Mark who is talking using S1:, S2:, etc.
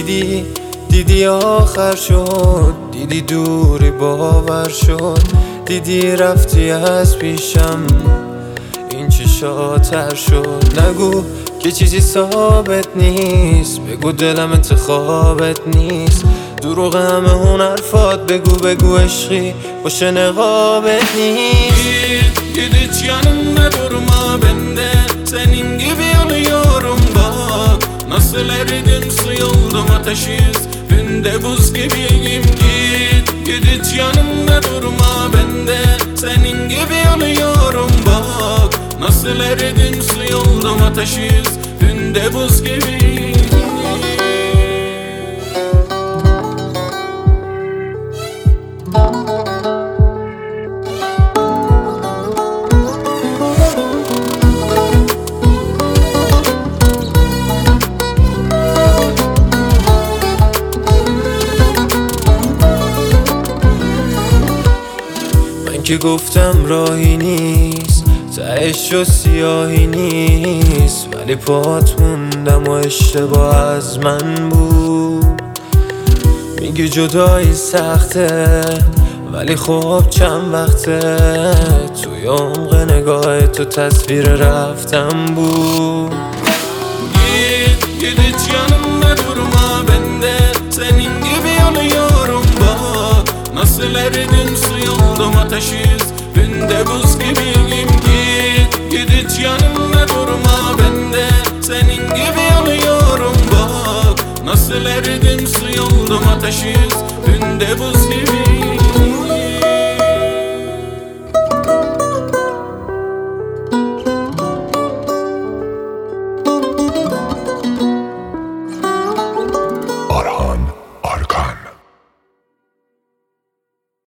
S1: دیدی آخر شد، دیدی دوری باور شد، دیدی رفتی از پیشم این چشاتر شد. نگو که چیزی ثابت نیست، بگو دلم انتخابت نیست، دروغ همه اون حرفات begu عشقی باشه نقابet نیست.
S2: Hiç yanımda durma bende, senin gibi yanıyorum bak. Nasıl eridim su oldum ateşiz, günde buz gibiyim. Git hiç yanımda durma bende, senin gibi yanıyorum bak. Nasıl eridim su oldum ateşiz, günde buz gibiyim.
S1: که گفتم راهی نیست، تهش و سیاهی نیست، ولی پات موندم و اشتباه از من بود. میگی جدایی سخته ولی خب چند وقته، توی عمق نگاه تو تصویر رفتم بود.
S2: Git hiç yanımda durma bende, senin gibi yanıyorum bak. Nasıl eridim su oldum ateşiz, günde buz gibiyim. Git hiç yanımda durma bende, senin gibi yanıyorum bak. Nasıl eridim su oldum ateşiz, günde buz gibi.